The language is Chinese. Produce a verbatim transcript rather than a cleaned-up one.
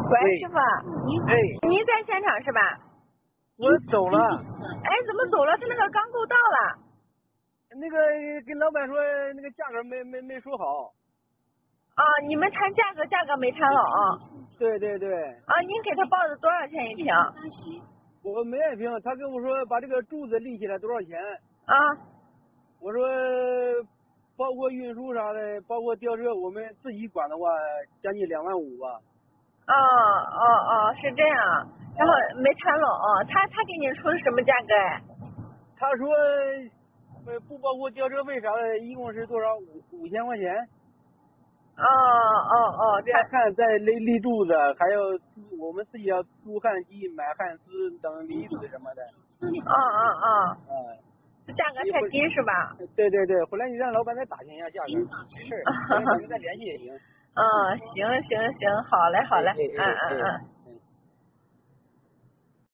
喂，师傅。 哎。 您在现场是吧？ 我走了。 哎，怎么走了？他那个刚够到了。 那个跟老板说那个价格没没没说好。 啊，你们谈价格，价格没谈好啊？ 对对对。 啊，您给他报的多少钱一平？ 我没按平，他跟我说把这个柱子立起来多少钱？ 啊。 我说包括运输啥的，包括吊车，我们自己管的话，将近两万五吧。 哦哦哦，是这样，然后没谈拢，他他给你出的什么价格哎？ 他说，呃，不包括吊车费啥的，一共是多少？五五千块钱。 哦哦哦， 再看再立立柱子，还有我们自己要租焊机、买焊丝等离子什么的。 哦哦哦。 嗯。 这价格太低是吧？ 对对对，回来你让老板再打听一下价格，没事，咱们再联系也行。 嗯，行行行，好嘞好嘞，嗯嗯嗯。